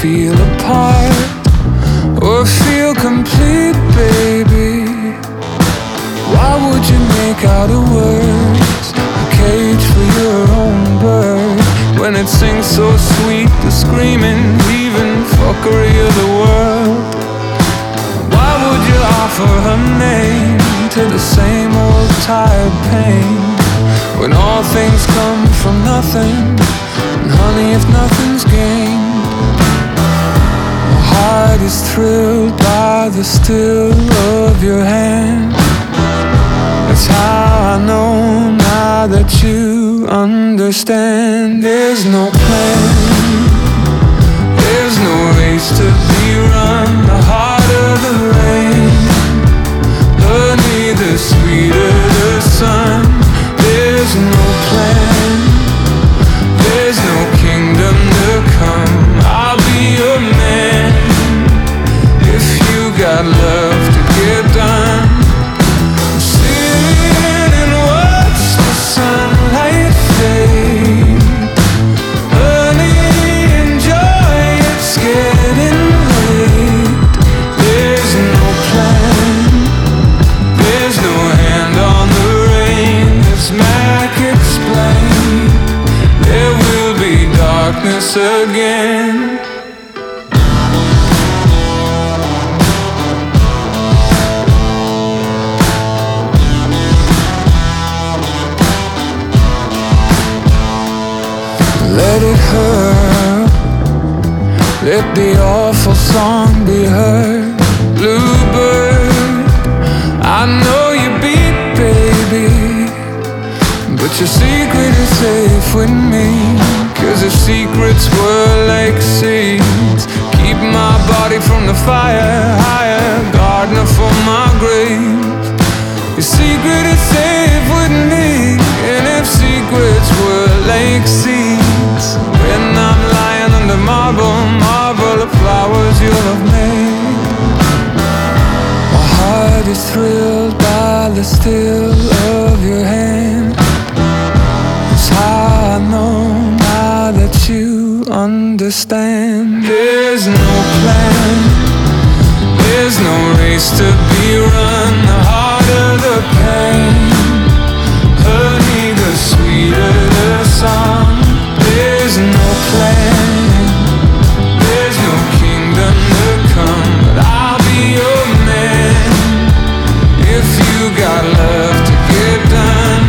feel apart or feel complete, baby. Why would you make out of words a cage for your own bird when it sings so sweet, the screaming, leaving fuckery of the world? Why would you offer her name to the same old tired pain when all things come from nothing? And honey, if nothing's gained, my heart is thrilled by the still of your hand. That's how I know now that you understand. There's no plan, there's no race to be run. The harder the rain, honey, the sweeter the sun. There's no plan, there's no kingdom to come. I'll be your man if you got love to get done. Again, let it hurt, let the awful song be heard. Bluebird, I know you beat, baby, but your secret is safe with me. 'Cause if secrets were like seeds, keep my body from the fire, higher, gardener for my grave. Your secret is safe with me. And if secrets were like seeds, when I'm lying under marble of flowers you'll have made, my heart is thrilled by the still of your hand. That's how I know that you understand. There's no plan, there's no race to be run. The harder the pain, honey, the sweeter the song. There's no plan, there's no kingdom to come. But I'll be your man if you got love to get done.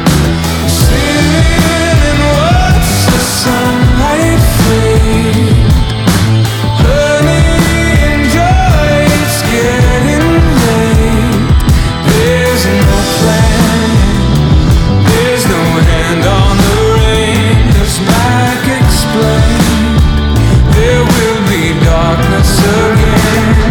Sunlight fade, honey, enjoy, it's getting late. There's no plan, there's no hand on the rain. As Mac explained, there will be darkness again.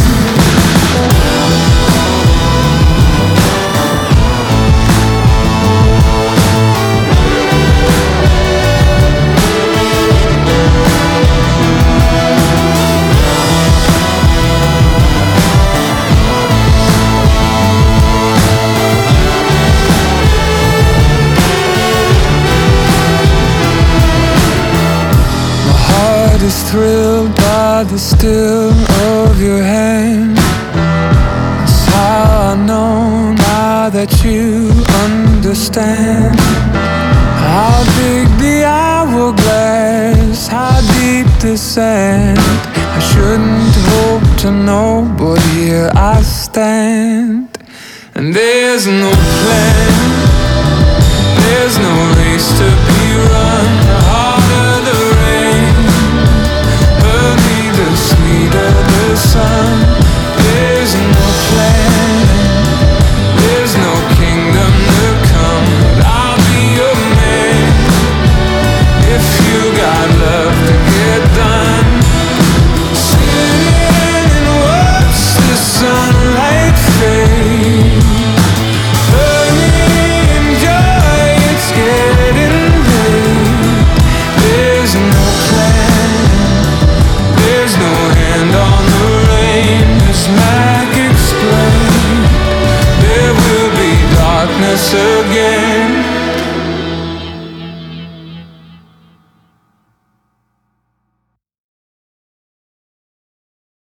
Is thrilled by the still of your hand. That's how I know now that you understand. How big the hourglass, how deep the sand. I shouldn't hope to know, but here I stand. And there's no plan, there's no race to be run. The harder the rain, the sweeter the sun. There's no plan, there's no kingdom to come. But I'll be your man if you got love to get done. Sitting and watch the sunlight fade, honey, enjoy, it's getting late. There's no plan, there's no hand on the rain. As Mac explained, there will be darkness again.